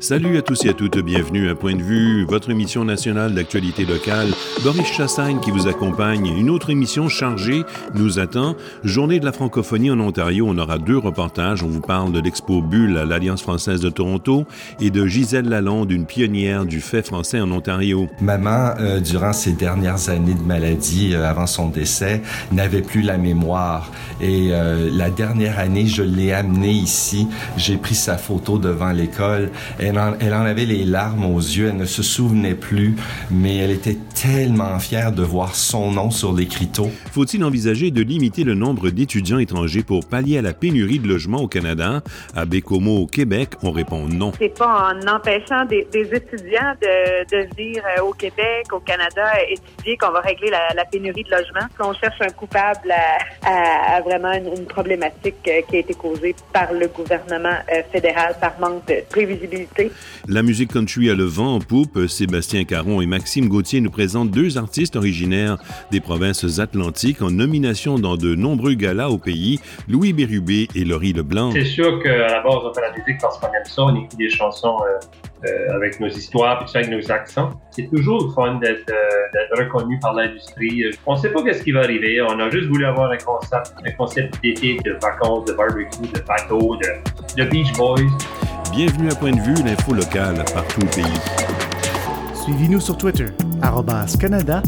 Salut à tous et à toutes, bienvenue à Point de vue, votre émission nationale d'actualité locale. Boris Chassagne qui vous accompagne. Une autre émission chargée nous attend. Journée de la francophonie en Ontario, on aura 2 reportages. On vous parle de l'Expo Bulle à l'Alliance française de Toronto et de Gisèle Lalonde, une pionnière du fait français en Ontario. Maman, durant ses dernières années de maladie, avant son décès, n'avait plus la mémoire. Et la dernière année, je l'ai amenée ici. J'ai pris sa photo devant l'école. Elle en avait les larmes aux yeux, elle ne se souvenait plus, mais elle était tellement fière de voir son nom sur l'écriteau. Faut-il envisager de limiter le nombre d'étudiants étrangers pour pallier à la pénurie de logements au Canada? À Bécomo, au Québec, on répond non. C'est pas en empêchant des étudiants de venir au Québec, au Canada, étudier qu'on va régler la pénurie de logements. On cherche un coupable à vraiment une problématique qui a été causée par le gouvernement fédéral par manque de prévisibilité. La musique country a le vent en poupe. Sébastien Caron et Maxime Gauthier nous présentent 2 artistes originaires des provinces atlantiques en nomination dans de nombreux galas au pays, Louis Bérubé et Laurie Leblanc. C'est sûr qu'à la base, on fait la musique parce qu'on aime ça, on écrit des chansons avec nos histoires, puis avec nos accents. C'est toujours le fun d'être reconnu par l'industrie. On ne sait pas ce qui va arriver. On a juste voulu avoir un concept d'été, de vacances, de barbecue, de bateau, de Beach Boys. Bienvenue à Point de vue, l'info locale partout au pays. Suivez-nous sur Twitter, @CanadaLJI.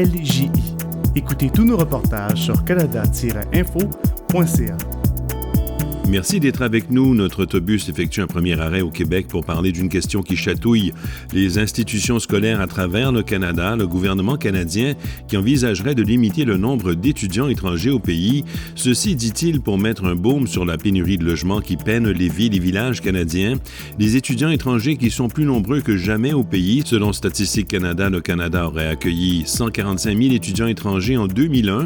Écoutez tous nos reportages sur canada-info.ca. Merci d'être avec nous. Notre autobus effectue un premier arrêt au Québec pour parler d'une question qui chatouille les institutions scolaires à travers le Canada, le gouvernement canadien qui envisagerait de limiter le nombre d'étudiants étrangers au pays. Ceci, dit-il, pour mettre un baume sur la pénurie de logements qui peine les villes et villages canadiens. Les étudiants étrangers qui sont plus nombreux que jamais au pays. Selon Statistique Canada, le Canada aurait accueilli 145 000 étudiants étrangers en 2001,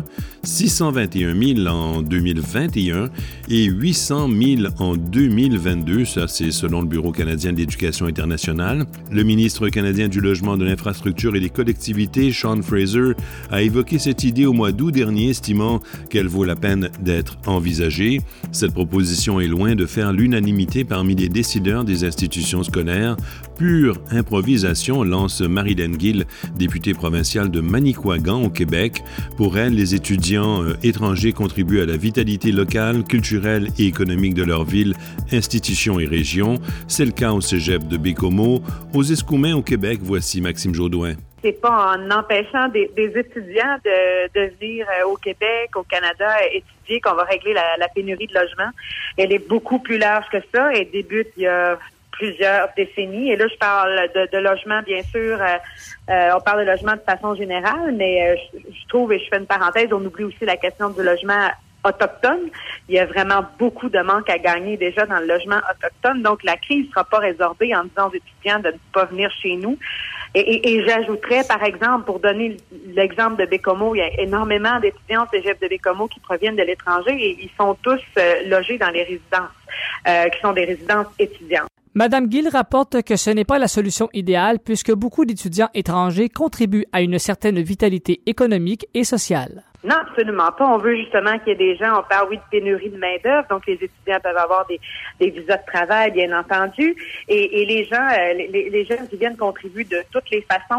621 000 en 2021 et 800 000 en 2022, ça c'est selon le Bureau canadien de l'éducation internationale. Le ministre canadien du Logement, de l'Infrastructure et des collectivités, Sean Fraser, a évoqué cette idée au mois d'août dernier, estimant qu'elle vaut la peine d'être envisagée. Cette proposition est loin de faire l'unanimité parmi les décideurs des institutions scolaires. Pure improvisation, lance Marilyn Gill, députée provinciale de Manicouagan au Québec. Pour elle, les étudiants étrangers contribuent à la vitalité locale, culturelle et économique de leur ville, institutions et régions. C'est le cas au cégep de Bécomo. Aux Escoumins au Québec, voici Maxime Jaudoin. C'est pas en empêchant des étudiants de venir au Québec, au Canada, étudier qu'on va régler la pénurie de logements. Elle est beaucoup plus large que ça. Elle débute il y a plusieurs décennies. Et là, je parle de logement, bien sûr. On parle de logement de façon générale, mais je trouve, et je fais une parenthèse, on oublie aussi la question du logement autochtone. Il y a vraiment beaucoup de manque à gagner déjà dans le logement autochtone. Donc, la crise ne sera pas résorbée en disant aux étudiants de ne pas venir chez nous. Et j'ajouterais, par exemple, pour donner l'exemple de Bécomo, il y a énormément d'étudiants au cégep de Bécomo qui proviennent de l'étranger et ils sont tous logés dans les résidences, qui sont des résidences étudiantes. Madame Gill rapporte que ce n'est pas la solution idéale puisque beaucoup d'étudiants étrangers contribuent à une certaine vitalité économique et sociale. Non, absolument pas. On veut justement qu'il y ait des gens, on parle, oui, de pénurie de main-d'œuvre, donc les étudiants peuvent avoir des visas de travail, bien entendu, et les gens, les jeunes qui viennent contribuent de toutes les façons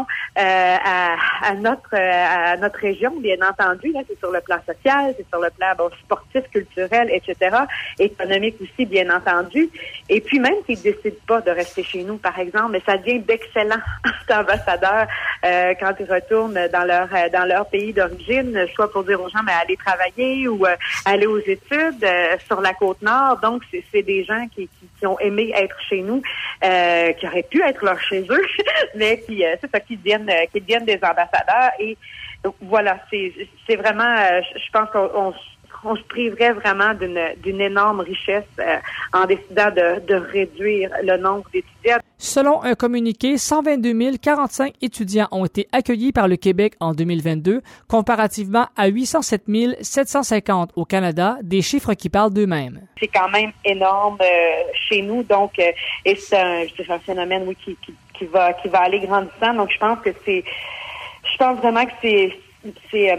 à notre région, bien entendu. Là, c'est sur le plan social, c'est sur le plan sportif, culturel, etc., économique aussi, bien entendu. Et puis même s'ils décident pas de rester chez nous, par exemple, mais ça devient d'excellents ambassadeurs quand ils retournent dans leur pays d'origine, soit pour dire aux gens, mais allez travailler ou aller aux études sur la Côte-Nord. Donc, c'est des gens qui ont aimé être chez nous, qui auraient pu être là chez eux, mais qui deviennent des ambassadeurs. Et donc, voilà, c'est vraiment, je pense qu'on se priverait vraiment d'une énorme richesse en décidant de réduire le nombre d'étudiants. Selon un communiqué, 122 045 étudiants ont été accueillis par le Québec en 2022, comparativement à 807 750 au Canada, des chiffres qui parlent d'eux-mêmes. C'est quand même énorme chez nous, donc et c'est un phénomène, oui, qui va aller grandissant. Donc je pense vraiment que c'est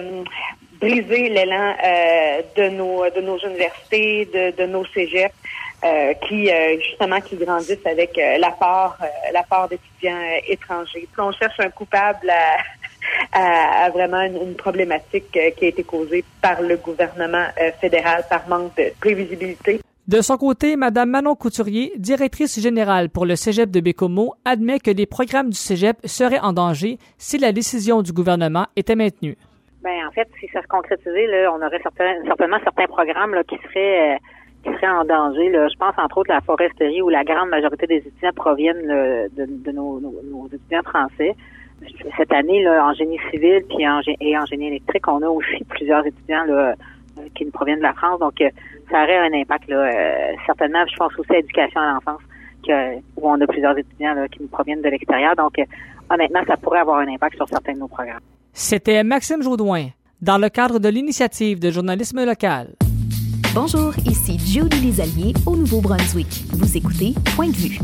briser l'élan de nos universités, de nos cégeps. qui grandissent avec l'apport d'étudiants étrangers. Puis on cherche un coupable à vraiment une problématique qui a été causée par le gouvernement fédéral par manque de prévisibilité. De son côté, Mme Manon Couturier, directrice générale pour le Cégep de Baie-Comeau, admet que les programmes du Cégep seraient en danger si la décision du gouvernement était maintenue. En fait, si ça se concrétisait, là, on aurait certainement certains programmes là, qui seraient en danger. Là. Je pense entre autres la foresterie où la grande majorité des étudiants proviennent de nos étudiants français. Cette année, là, en génie civil puis en génie électrique, on a aussi plusieurs étudiants là, qui nous proviennent de la France. Donc, ça aurait un impact, là, certainement, je pense aussi à l'éducation à l'enfance, où on a plusieurs étudiants là, qui nous proviennent de l'extérieur. Donc, honnêtement, ça pourrait avoir un impact sur certains de nos programmes. C'était Maxime Jaudoin, dans le cadre de l'initiative de journalisme local. Bonjour, ici Judy Desalliers au Nouveau-Brunswick. Vous écoutez Point de vue.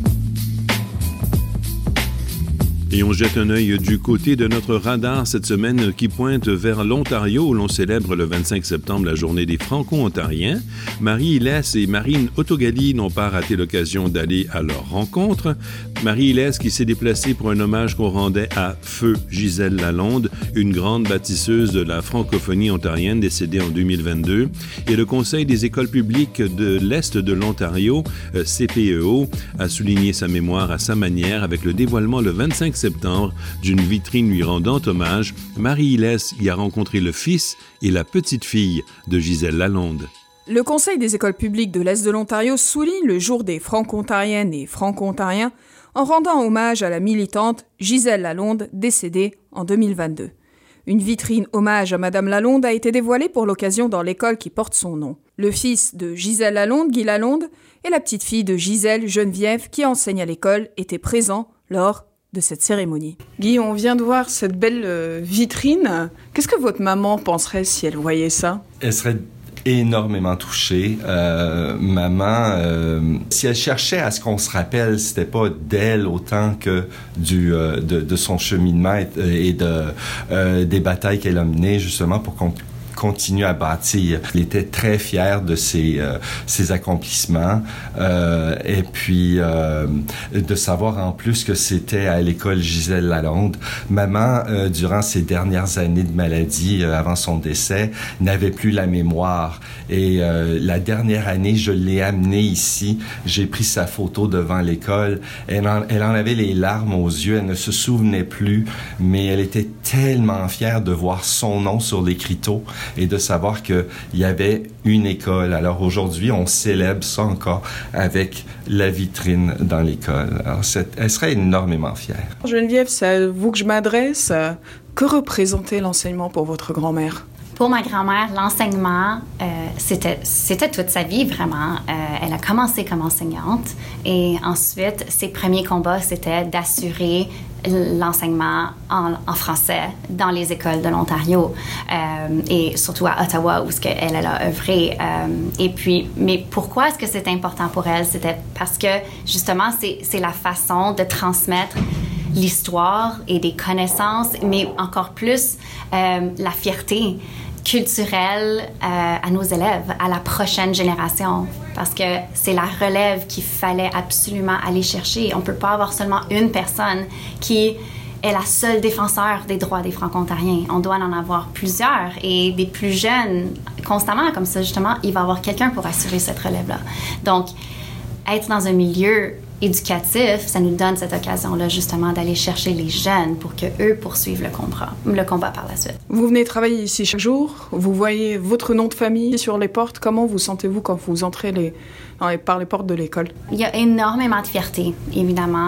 Et on jette un œil du côté de notre radar cette semaine qui pointe vers l'Ontario où l'on célèbre le 25 septembre la journée des Franco-Ontariens. Marie Hillès et Marine Autogali n'ont pas raté l'occasion d'aller à leur rencontre. Marie Hillès qui s'est déplacée pour un hommage qu'on rendait à Feu Gisèle Lalonde, une grande bâtisseuse de la francophonie ontarienne décédée en 2022. Et le Conseil des écoles publiques de l'Est de l'Ontario, CPEO, a souligné sa mémoire à sa manière avec le dévoilement le 25 septembre d'une vitrine lui rendant hommage. Marie Hillès y a rencontré le fils et la petite-fille de Gisèle Lalonde. Le Conseil des écoles publiques de l'Est de l'Ontario souligne le jour des Franco-Ontariennes et Franco-Ontariens en rendant hommage à la militante Gisèle Lalonde, décédée en 2022. Une vitrine hommage à Madame Lalonde a été dévoilée pour l'occasion dans l'école qui porte son nom. Le fils de Gisèle Lalonde, Guy Lalonde, et la petite-fille de Gisèle, Geneviève, qui enseigne à l'école, étaient présents lors de cette cérémonie. Guy, on vient de voir cette belle vitrine. Qu'est-ce que votre maman penserait si elle voyait ça? Elle serait énormément touchée. Maman, si elle cherchait à ce qu'on se rappelle, c'était pas d'elle autant que de son cheminement et des batailles qu'elle a menées justement pour qu'on continue à bâtir. Il était très fier de ses accomplissements et puis de savoir en plus que c'était à l'école Gisèle Lalonde. Maman, durant ses dernières années de maladie, avant son décès, n'avait plus la mémoire et la dernière année, je l'ai amenée ici. J'ai pris sa photo devant l'école. Elle en avait les larmes aux yeux. Elle ne se souvenait plus, mais elle était tellement fière de voir son nom sur l'écriteau et de savoir qu'il y avait une école. Alors aujourd'hui, on célèbre ça encore avec la vitrine dans l'école. Alors elle serait énormément fière. Geneviève, c'est à vous que je m'adresse. Que représentait l'enseignement pour votre grand-mère? Pour ma grand-mère, l'enseignement, c'était toute sa vie, vraiment. Elle a commencé comme enseignante et ensuite, ses premiers combats, c'était d'assurer l'enseignement en français dans les écoles de l'Ontario et surtout à Ottawa où elle a œuvré. Et puis, mais pourquoi est-ce que c'est important pour elle? C'était parce que, justement, c'est la façon de transmettre l'histoire et des connaissances, mais encore plus la fierté culturelle à nos élèves, à la prochaine génération, parce que c'est la relève qu'il fallait absolument aller chercher. On ne peut pas avoir seulement une personne qui est la seule défenseur des droits des Franco-Ontariens. On doit en avoir plusieurs et des plus jeunes constamment, comme ça justement, il va y avoir quelqu'un pour assurer cette relève-là. Donc, être dans un milieu éducatif, ça nous donne cette occasion-là justement d'aller chercher les jeunes pour qu'eux poursuivent le combat par la suite. Vous venez travailler ici chaque jour, vous voyez votre nom de famille sur les portes. Comment vous sentez-vous quand vous entrez par les portes de l'école? Il y a énormément de fierté, évidemment.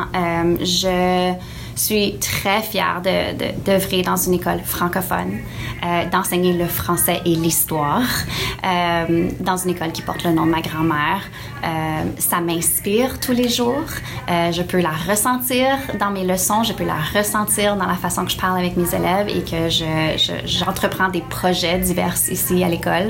Je suis très fière d'œuvrer dans une école francophone, d'enseigner le français et l'histoire, dans une école qui porte le nom de ma grand-mère. Ça m'inspire tous les jours. Je peux la ressentir dans mes leçons, je peux la ressentir dans la façon que je parle avec mes élèves et que j'entreprends des projets divers ici à l'école.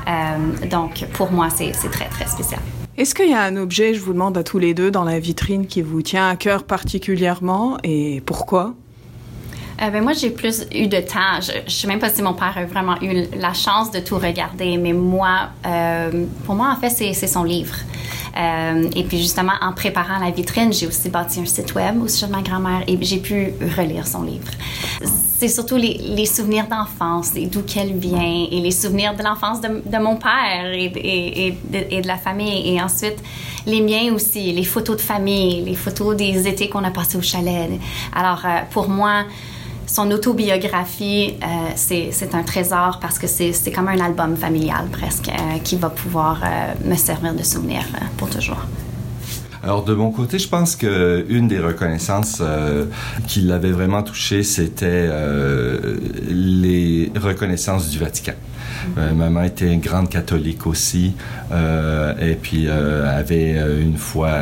Donc, pour moi, c'est très, très spécial. Est-ce qu'il y a un objet, je vous demande à tous les deux, dans la vitrine qui vous tient à cœur particulièrement et pourquoi? Moi, j'ai plus eu de temps. Je ne sais même pas si mon père a vraiment eu la chance de tout regarder, mais moi, pour moi, en fait, c'est son livre. Et puis justement, en préparant la vitrine, j'ai aussi bâti un site web au sujet de ma grand-mère et j'ai pu relire son livre. C'est surtout les souvenirs d'enfance, d'où qu'elle vient, et les souvenirs de l'enfance de mon père et de la famille. Et ensuite, les miens aussi, les photos de famille, les photos des étés qu'on a passés au chalet. Alors, pour moi, son autobiographie, c'est un trésor parce que c'est comme un album familial presque qui va pouvoir me servir de souvenir pour toujours. Alors de mon côté, je pense que une des reconnaissances qui l'avait vraiment touché, c'était les reconnaissances du Vatican. Maman était une grande catholique aussi, et puis avait une foi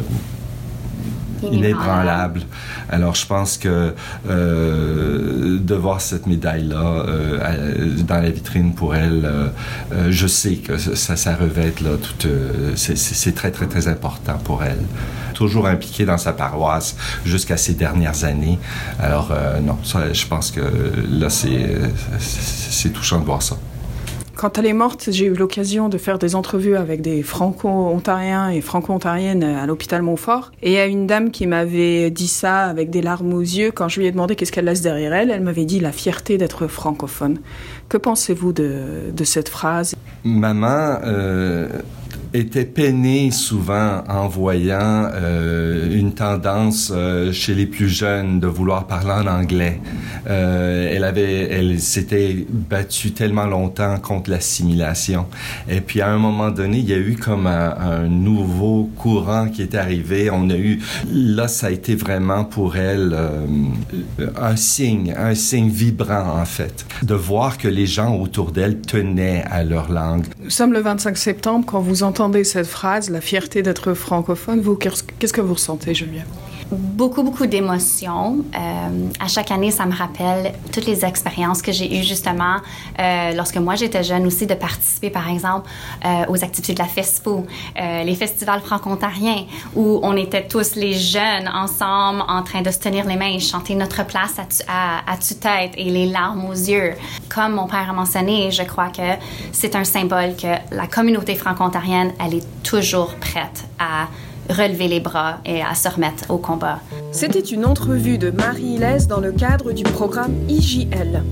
inébranlable. Alors je pense que de voir cette médaille-là dans la vitrine pour elle, je sais que ça revêt là tout. C'est très très très important pour elle. Toujours impliquée dans sa paroisse jusqu'à ses dernières années. Alors non, ça, je pense que là c'est touchant de voir ça. Quand elle est morte, j'ai eu l'occasion de faire des entrevues avec des franco-ontariens et franco-ontariennes à l'hôpital Montfort. Et il y a une dame qui m'avait dit ça avec des larmes aux yeux. Quand je lui ai demandé qu'est-ce qu'elle laisse derrière elle, elle m'avait dit la fierté d'être francophone. Que pensez-vous de cette phrase? Maman était peinée souvent en voyant une tendance chez les plus jeunes de vouloir parler en anglais. Elle s'était battue tellement longtemps contre l'assimilation. Et puis à un moment donné, il y a eu comme un nouveau courant qui est arrivé. Là, ça a été vraiment pour elle un signe vibrant en fait, de voir que les gens autour d'elle tenaient à leur langue. Nous sommes le 25 septembre, quand vous entendez cette phrase, la fierté d'être francophone, vous, qu'est-ce que vous ressentez, Geneviève? Beaucoup d'émotions. À chaque année, ça me rappelle toutes les expériences que j'ai eues justement lorsque moi j'étais jeune aussi, de participer par exemple aux activités de la FESPO, les festivals franco-ontariens, où on était tous les jeunes ensemble en train de se tenir les mains et chanter notre place à tue-tête et les larmes aux yeux. Comme mon père a mentionné, je crois que c'est un symbole que la communauté franco-ontarienne, elle est toujours prête à relever les bras et à se remettre au combat. C'était une entrevue de Marie Hilès dans le cadre du programme IJL.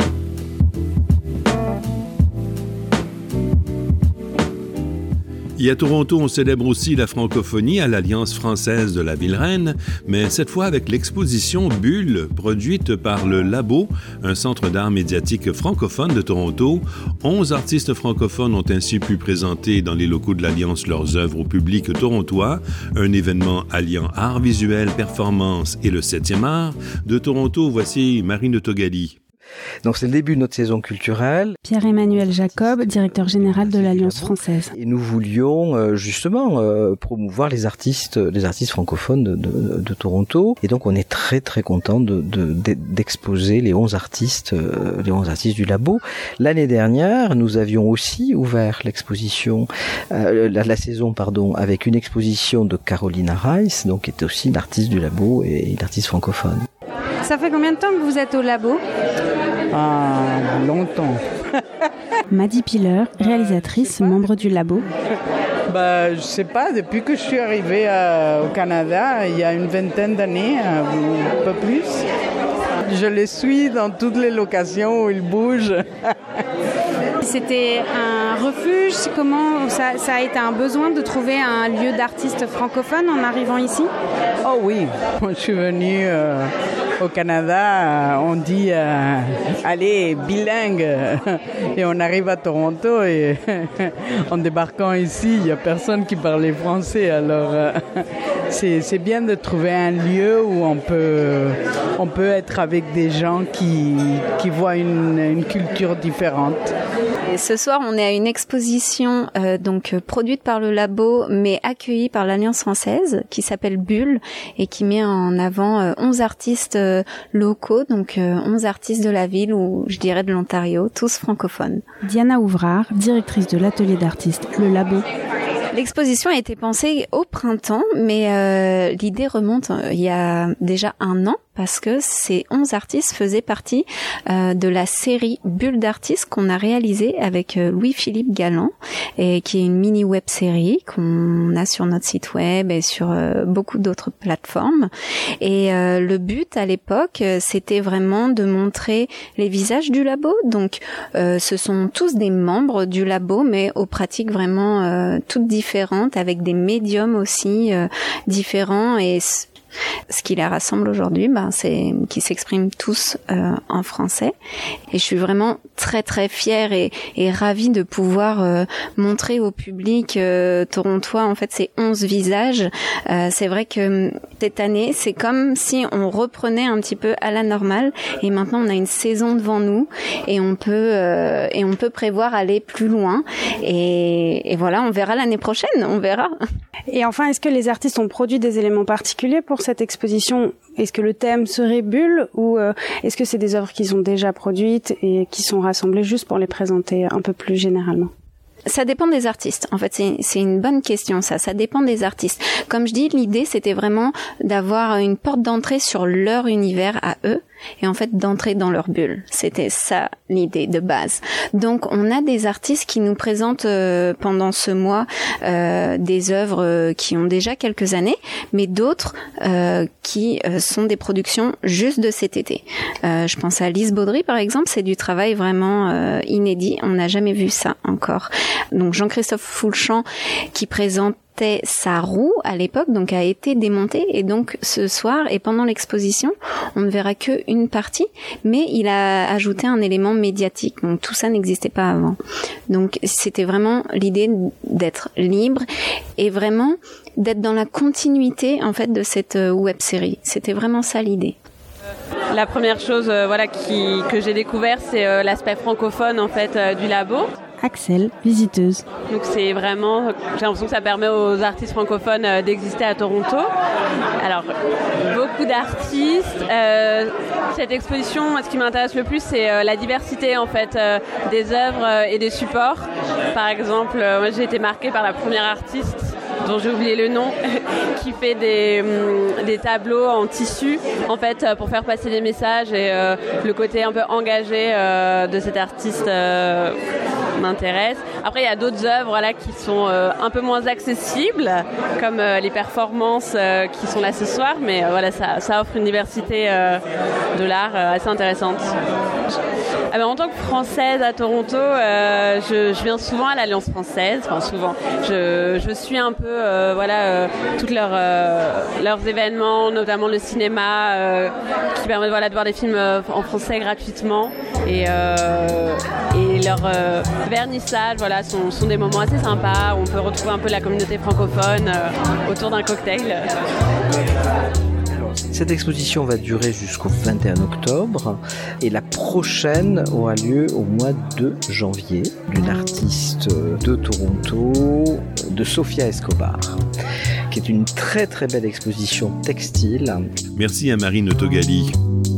Et à Toronto, on célèbre aussi la francophonie à l'Alliance française de la Ville-Reine, mais cette fois avec l'exposition Bulle, produite par le Labo, un centre d'art médiatique francophone de Toronto. 11 artistes francophones ont ainsi pu présenter dans les locaux de l'Alliance leurs œuvres au public torontois, un événement alliant art visuel, performance et le 7e art. De Toronto, voici Marine Togali. Donc c'est le début de notre saison culturelle. Pierre-Emmanuel Jacob, directeur général de l'Alliance française. Et nous voulions justement promouvoir les artistes francophones de Toronto. Et donc on est très très content d'exposer les 11 artistes du Labo. L'année dernière, nous avions aussi ouvert l'exposition, la saison avec une exposition de Carolina Rice, donc qui est aussi une artiste du Labo et une artiste francophone. Ça fait combien de temps que vous êtes au Labo ? Longtemps. Maddy Piller, réalisatrice, membre du Labo. Je sais pas, depuis que je suis arrivée au Canada, il y a une vingtaine d'années, un peu plus. Je les suis dans toutes les locations où ils bougent. C'était un refuge? Comment ça a été un besoin de trouver un lieu d'artistes francophones en arrivant ici? Oh oui, quand je suis venue au Canada, on dit allez, bilingue. Et on arrive à Toronto et en débarquant ici, il n'y a personne qui parlait français. Alors c'est bien de trouver un lieu où on peut être avec des gens qui voient une culture différente. Et ce soir, on est à une exposition produite par le Labo, mais accueillie par l'Alliance française, qui s'appelle Bulle et qui met en avant 11 artistes locaux, donc 11 artistes de la ville ou je dirais de l'Ontario, tous francophones. Diana Ouvrard, directrice de l'atelier d'artistes Le Labo. L'exposition a été pensée au printemps, mais l'idée remonte il y a déjà 1 an, parce que ces 11 artistes faisaient partie de la série Bulle d'artistes qu'on a réalisée avec Louis-Philippe Galland, et qui est une mini web série qu'on a sur notre site web et sur beaucoup d'autres plateformes. Et le but à l'époque, c'était vraiment de montrer les visages du labo. Donc ce sont tous des membres du labo, mais aux pratiques vraiment toutes différentes, avec des médiums aussi différents. Et ce qui les rassemble aujourd'hui, c'est qu'ils s'expriment tous en français. Et je suis vraiment très très fière et ravie de pouvoir montrer au public torontois en fait ces 11 visages. C'est vrai que cette année, c'est comme si on reprenait un petit peu à la normale. Et maintenant, on a une saison devant nous et on peut prévoir aller plus loin. Et voilà, on verra l'année prochaine, on verra. Et enfin, est-ce que les artistes ont produit des éléments particuliers pour cette exposition? Est-ce que le thème serait Bulle ou est-ce que c'est des œuvres qui sont déjà produites et qui sont rassemblées juste pour les présenter un peu plus généralement? Ça dépend des artistes. En fait, c'est une bonne question, ça. Ça dépend des artistes. Comme je dis, l'idée, c'était vraiment d'avoir une porte d'entrée sur leur univers à eux et en fait d'entrer dans leur bulle. C'était ça l'idée de base. Donc on a des artistes qui nous présentent pendant ce mois des œuvres qui ont déjà quelques années, mais d'autres qui sont des productions juste de cet été. Je pense à Lise Baudry par exemple, c'est du travail vraiment inédit, on n'a jamais vu ça encore. Donc Jean-Christophe Foulchamp qui présente sa roue à l'époque, donc a été démontée, et donc ce soir et pendant l'exposition on ne verra que une partie, mais il a ajouté un élément médiatique, donc tout ça n'existait pas avant. Donc c'était vraiment l'idée d'être libre et vraiment d'être dans la continuité en fait de cette web série. C'était vraiment ça l'idée. La première chose que j'ai découvert, c'est l'aspect francophone en fait du labo. Axel, visiteuse. Donc c'est vraiment, j'ai l'impression que ça permet aux artistes francophones d'exister à Toronto. Alors, beaucoup d'artistes. Cette exposition, ce qui m'intéresse le plus, c'est la diversité en fait des œuvres et des supports. Par exemple, moi j'ai été marquée par la première artiste dont j'ai oublié le nom, qui fait des tableaux en tissu, en fait, pour faire passer des messages, et le côté un peu engagé de cet artiste m'intéresse. Après, il y a d'autres œuvres qui sont un peu moins accessibles, comme les performances qui sont là ce soir, mais ça offre une diversité de l'art assez intéressante. En tant que Française à Toronto, je viens souvent à l'Alliance française, enfin souvent. Je suis un peu tous leurs événements, notamment le cinéma, qui permet de voir des films en français gratuitement, et leurs vernissages sont des moments assez sympas où on peut retrouver un peu la communauté francophone autour d'un cocktail. Cette exposition va durer jusqu'au 21 octobre et la prochaine aura lieu au mois de janvier d'une artiste de Toronto, de Sofia Escobar, qui est une très très belle exposition textile. Merci à Marine Togali.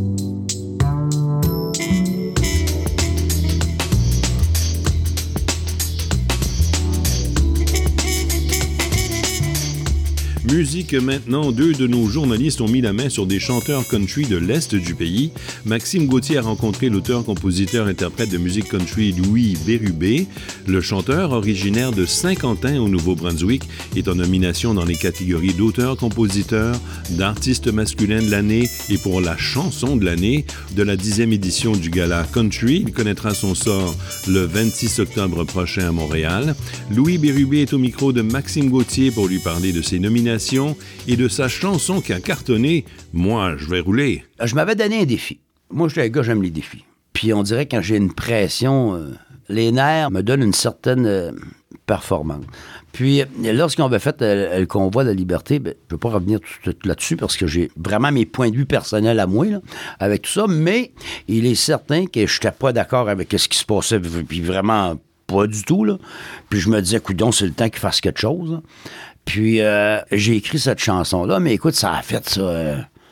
Musique maintenant, 2 de nos journalistes ont mis la main sur des chanteurs country de l'Est du pays. Maxime Gauthier a rencontré l'auteur, compositeur, interprète de musique country Louis Bérubé. Le chanteur, originaire de Saint-Quentin au Nouveau-Brunswick, est en nomination dans les catégories d'auteur, compositeur, d'artiste masculin de l'année et pour la chanson de l'année de la 10e édition du Gala Country. Il connaîtra son sort le 26 octobre prochain à Montréal. Louis Bérubé est au micro de Maxime Gauthier pour lui parler de ses nominations et de sa chanson qui a cartonné « Moi, je vais rouler ». Je m'avais donné un défi. Moi, je suis un gars, j'aime les défis. Puis on dirait que quand j'ai une pression, les nerfs me donnent une certaine performance. Puis lorsqu'on avait fait le convoi de la liberté, je ne vais pas revenir tout là-dessus parce que j'ai vraiment mes points de vue personnels à moi avec tout ça, mais il est certain que je n'étais pas d'accord avec ce qui se passait, puis vraiment pas du tout. Là. Puis je me disais, coudonc, c'est le temps qu'il fasse quelque chose. Puis j'ai écrit cette chanson-là, mais écoute, ça a fait ça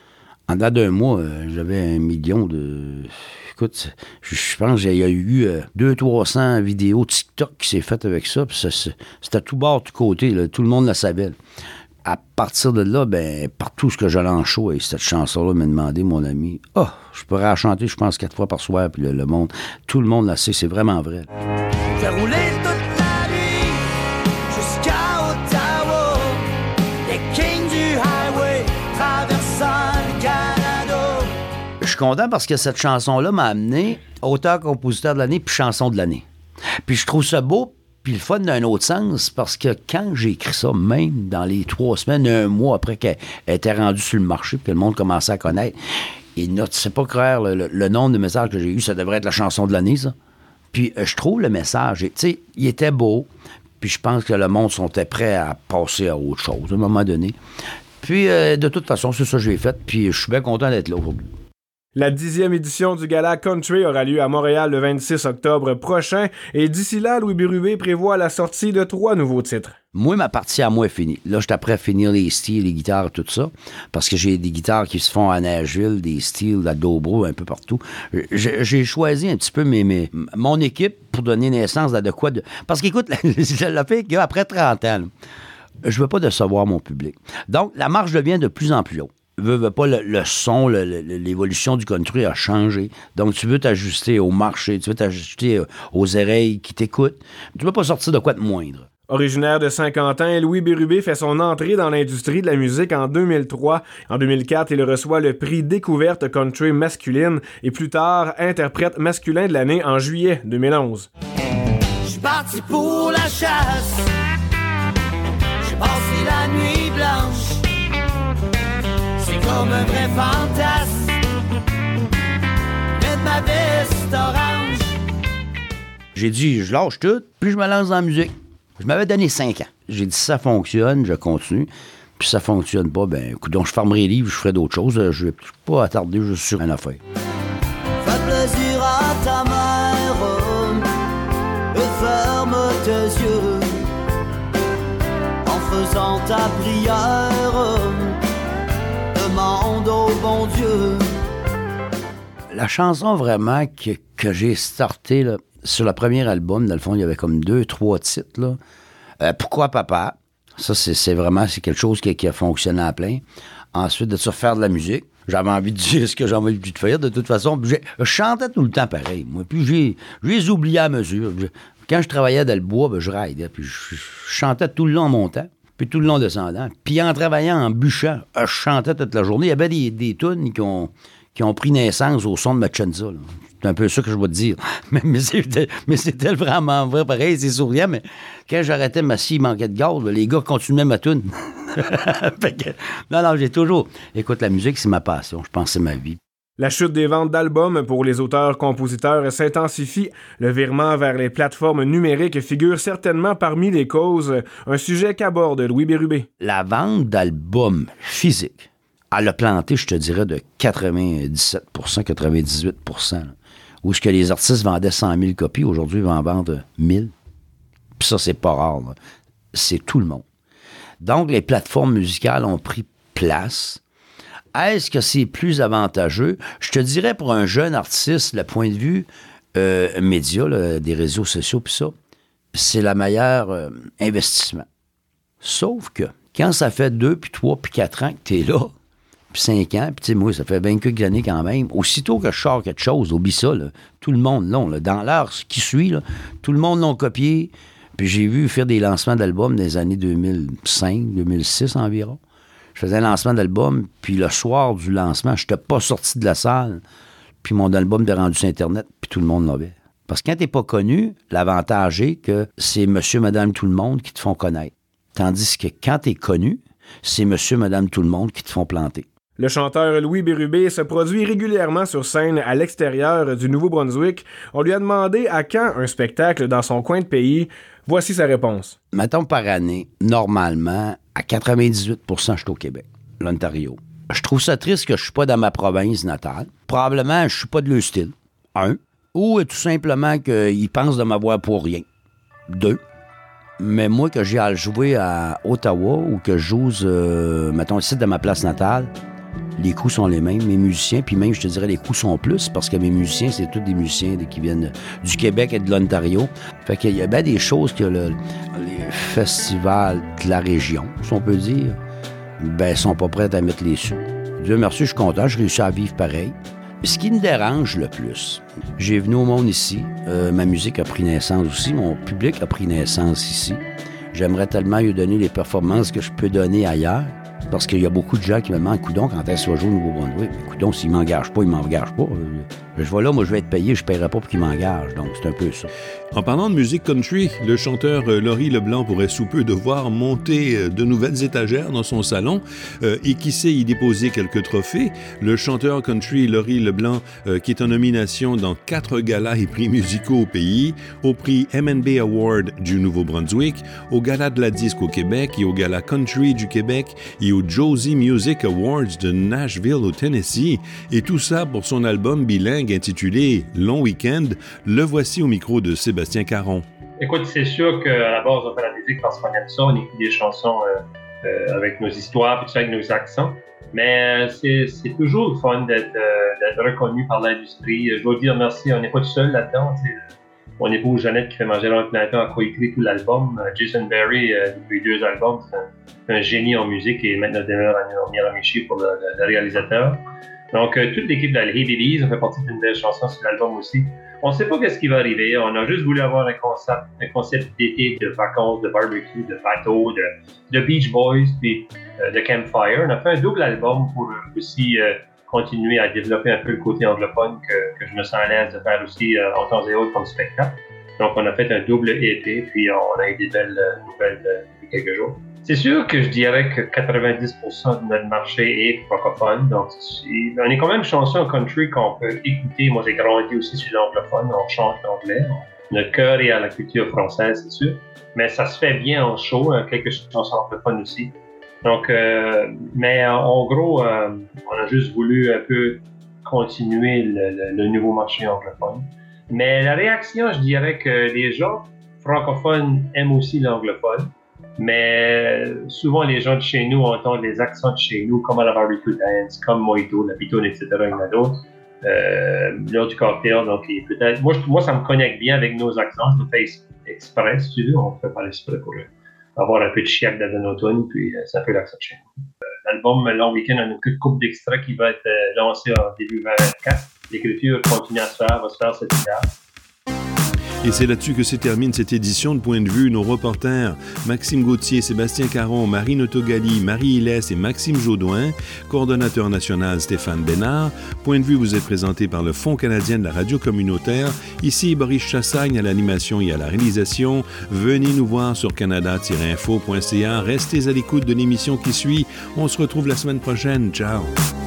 En dedans d'un mois, j'avais 1 million de... Écoute, je pense qu'il y a eu 200-300 vidéos TikTok qui s'est faites avec ça, puis c'était tout bord, tout côté, là, tout le monde la savait. À partir de là, partout ce que j'allais en show, et cette chanson-là m'a demandé, mon ami, je pourrais la chanter, je pense, 4 fois par soir, puis le monde, tout le monde la sait, c'est vraiment vrai. J'ai roulé toute la nuit jusqu'à Ottawa, les kings du highway traversant le Canada. Je suis content parce que cette chanson-là m'a amené auteur-compositeur de l'année puis chanson de l'année. Puis je trouve ça beau puis le fun d'un autre sens parce que quand j'ai écrit ça, même dans les 3 semaines, 1 mois après qu'elle était rendue sur le marché puis que le monde commençait à connaître, et tu sais pas croire le nombre de messages que j'ai eu, ça devrait être la chanson de l'année, ça. Puis je trouve le message, tu sais, il était beau, puis je pense que le monde était prêt à passer à autre chose à un moment donné. Puis de toute façon, c'est ça que j'ai fait, puis je suis bien content d'être là aujourd'hui. La 10e édition du Gala Country aura lieu à Montréal le 26 octobre prochain et d'ici là, Louis Bérubé prévoit la sortie de 3 nouveaux titres. Moi, ma partie à moi est finie. Là, je suis après à finir les styles, les guitares, tout ça, parce que j'ai des guitares qui se font à Nashville, des styles à Dobro, un peu partout. J'ai choisi un petit peu mon équipe pour donner naissance à de quoi de... Parce qu'écoute, le fait qu'après 30 ans, là, je veux pas décevoir mon public. Donc, la marche devient de plus en plus haute. Veux pas, le son, l'évolution du country a changé. Donc, tu veux t'ajuster au marché, tu veux t'ajuster aux oreilles qui t'écoutent. Tu veux pas sortir de quoi de moindre. Originaire de Saint-Quentin, Louis Bérubé fait son entrée dans l'industrie de la musique en 2003. En 2004, il reçoit le prix Découverte Country masculine et plus tard, interprète masculin de l'année en juillet 2011. Je suis parti pour la chasse, j'ai passé la nuit blanche. C'est comme un vrai fantasme, mettre ma veste orange. J'ai dit, je lâche tout, puis je me lance dans la musique. Je m'avais donné 5 ans. J'ai dit, si ça fonctionne, je continue. Puis si ça fonctionne pas, écoute, donc je fermerai les livres, je ferai d'autres choses. Je vais pas attarder juste sur une affaire. Fais plaisir à ta mère et ferme tes yeux en faisant ta prière. Demande au bon Dieu. La chanson vraiment que j'ai startée là, sur le premier album, dans le fond, il y avait comme 2-3 titres. Là. Pourquoi Papa? Ça, c'est vraiment quelque chose qui a fonctionné à plein. Ensuite, de se faire de la musique. J'avais envie de dire ce que j'avais envie de faire. De toute façon, je chantais tout le temps pareil. Moi, puis j'ai les oublié à mesure. Quand je travaillais dans le bois, je raidais. Puis je chantais tout le long en montant. Puis tout le long descendant. Puis en travaillant, en bûchant, je chantais toute la journée. Il y avait des tunes qui ont pris naissance au son de Machenza. C'est un peu ça que je vais te dire. Mais c'était vraiment vrai. Pareil, c'est souriant, mais quand j'arrêtais ma scie, il manquait de gaz, les gars continuaient ma tune. Non, j'ai toujours... Écoute, la musique, c'est ma passion. Je pense que c'est ma vie. La chute des ventes d'albums pour les auteurs-compositeurs s'intensifie. Le virement vers les plateformes numériques figure certainement parmi les causes, un sujet qu'aborde Louis Bérubé. La vente d'albums physiques, elle a planté, je te dirais, de 97%, 98%. Là. Où est-ce que les artistes vendaient 100 000 copies, aujourd'hui, ils vont en vendre 1000. Puis ça, c'est pas rare. Là. C'est tout le monde. Donc, les plateformes musicales ont pris place. Est-ce que c'est plus avantageux? Je te dirais, pour un jeune artiste, le point de vue média, là, des réseaux sociaux, puis ça, c'est le meilleur investissement. Sauf que, quand ça fait 2, puis 3, puis 4 ans que tu es là, puis 5 ans, puis tu sais, moi, ça fait 20 quelques années quand même, aussitôt que je sors quelque chose, oublie ça, là, tout le monde là, dans l'heure qui suit, là, tout le monde l'a copié, puis j'ai vu faire des lancements d'albums dans les années 2005, 2006 environ. Je faisais un lancement d'album, puis le soir du lancement, je n'étais pas sorti de la salle, puis mon album était rendu sur Internet, puis tout le monde l'avait. Parce que quand tu n'es pas connu, l'avantage est que c'est monsieur, madame, tout le monde qui te font connaître. Tandis que quand tu es connu, c'est monsieur, madame, tout le monde qui te font planter. Le chanteur Louis Bérubé se produit régulièrement sur scène à l'extérieur du Nouveau-Brunswick. On lui a demandé à quand un spectacle dans son coin de pays. Voici sa réponse. Mettons par année, normalement, à 98%, je suis au Québec, l'Ontario. Je trouve ça triste que je suis pas dans ma province natale. Probablement, je suis pas de leur style. 1. Ou tout simplement qu'ils pensent de m'avoir pour rien. 2. Mais moi, que j'ai à jouer à Ottawa ou que je joue, mettons, ici de ma place natale, Les coûts sont les mêmes, mes musiciens, puis même, je te dirais, les coûts sont plus, parce que mes musiciens, c'est tous des musiciens qui viennent du Québec et de l'Ontario. Fait qu'il y a bien des choses que les festivals de la région, si on peut dire, ben, sont pas prêts à mettre les sous. Dieu merci, je suis content, je réussis à vivre pareil. Ce qui me dérange le plus, j'ai venu au monde ici, ma musique a pris naissance aussi, mon public a pris naissance ici. J'aimerais tellement lui donner les performances que je peux donner ailleurs. Parce qu'il y a beaucoup de gens qui me demandent, coudon, quand est-ce que je joue au Nouveau-Brunswick? Coudon, s'il ne m'engage pas, il ne m'engage pas. Je vois là, moi, je vais être payé, je ne paierai pas pour qu'il m'engage. Donc, c'est un peu ça. En parlant de musique country, le chanteur Laurie Leblanc pourrait sous peu devoir monter de nouvelles étagères dans son salon et qui sait y déposer quelques trophées. Le chanteur country Laurie Leblanc, qui est en nomination dans 4 galas et prix musicaux au pays, au prix M&B Award du Nouveau-Brunswick, au Gala de la disque au Québec et au Gala Country du Québec et au Josie Music Awards de Nashville au Tennessee. Et tout ça pour son album bilingue intitulé Long Weekend. Le voici au micro de Sébastien Caron. Écoute, c'est sûr qu'à la base, on fait la musique parce qu'on aime ça, on écrit des chansons avec nos histoires, puis avec nos accents. Mais c'est toujours le fun d'être reconnu par l'industrie. Je dois dire merci, on n'est pas tout seul là-dedans. Mon épouse Jeannette, qui fait manger l'ordinateur, a coécrit tout l'album. Jason Berry, depuis 2 albums, c'est un génie en musique et maintenant demeure à Miramichi pour le réalisateur. Donc, toute l'équipe de la Hey Babies, on fait partie d'une belle chanson sur l'album aussi. On ne sait pas qu'est-ce qui va arriver. On a juste voulu avoir un concept d'été, de vacances, de barbecue, de bateau, de Beach Boys, puis de Campfire. On a fait un double album pour aussi continuer à développer un peu le côté anglophone que je me sens à l'aise de faire aussi en temps et autre comme spectacle. Donc, on a fait un double EP, puis on a eu des belles nouvelles depuis quelques jours. C'est sûr que je dirais que 90% de notre marché est francophone. Donc, on est quand même chanceux en country qu'on peut écouter. Moi, j'ai grandi aussi sur l'anglophone. On chante l'anglais. Notre cœur est à la culture française, c'est sûr. Mais ça se fait bien en show. Quelques chansons anglophones aussi. Donc, mais en gros, on a juste voulu un peu continuer le nouveau marché anglophone. Mais la réaction, je dirais que les gens francophones aiment aussi l'anglophone. Mais souvent, les gens de chez nous entendent les accents de chez nous, comme à la barbecue dance, comme Mojito, la Pitone, etc. Il y en a d'autres. L'heure du cocktail, donc peut-être... Moi, ça me connecte bien avec nos accents. Je le fais exprès, si tu veux. On ne fait pas l'exprès pour avoir un peu de chiac dans l'automne, puis ça fait l'accent de chez nous. L'album Long Weekend a une couple d'extraits qui va être lancé en début 2024. L'écriture continue à se faire, va se faire cet hiver. Et c'est là-dessus que se termine cette édition de Point de vue. Nos reporters Maxime Gauthier, Sébastien Caron, Marine Autogali, Marie Hillès et Maxime Jaudoin, coordonnateur national Stéphane Bénard. Point de vue vous est présenté par le Fonds canadien de la radio communautaire. Ici Boris Chassagne à l'animation et à la réalisation. Venez nous voir sur canada-info.ca. Restez à l'écoute de l'émission qui suit. On se retrouve la semaine prochaine. Ciao!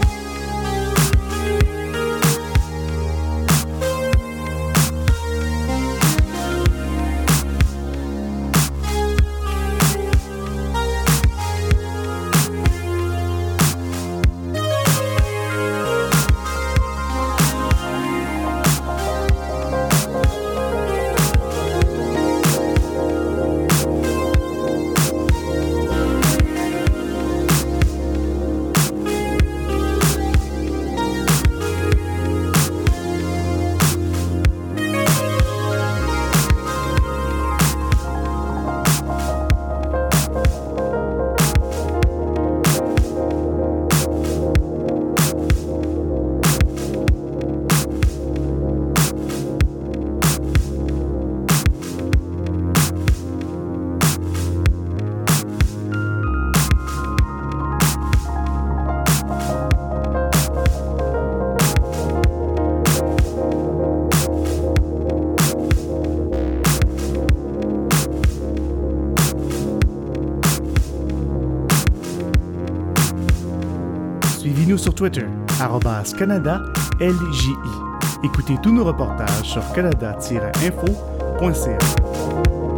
Suivez-nous sur Twitter, @CanadaLJI. Écoutez tous nos reportages sur canada-info.ca.